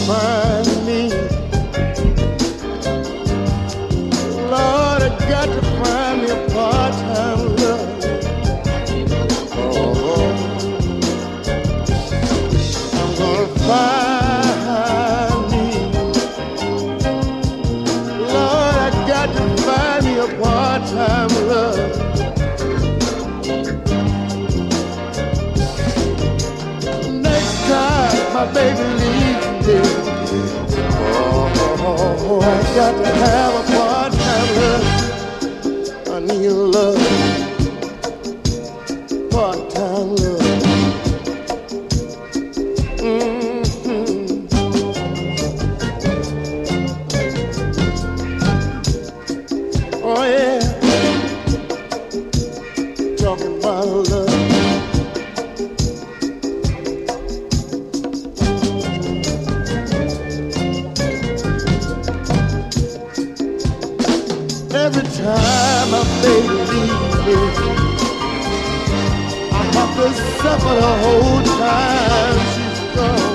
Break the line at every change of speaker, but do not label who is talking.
find me. Lord, I got to find me a part-time love. Oh, I'm gonna find me. Lord, I got to find me a part-time love. Next time my baby leaves me, oh, I got to have a part-time love. I need love, part-time love. Oh yeah, talking about love. Every time my baby leaves me, I have to suffer the whole time she's gone.